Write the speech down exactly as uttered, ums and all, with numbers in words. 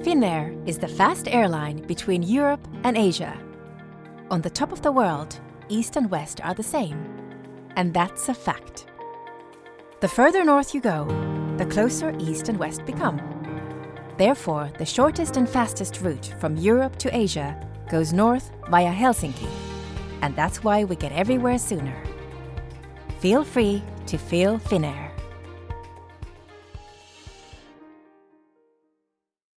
Finnair is the fast airline between Europe and Asia. On the top of the world, East and West are the same. And that's a fact. The further north you go, the closer East and West become. Therefore, the shortest and fastest route from Europe to Asia goes north via Helsinki. And that's why we get everywhere sooner. Feel free to feel Finnair.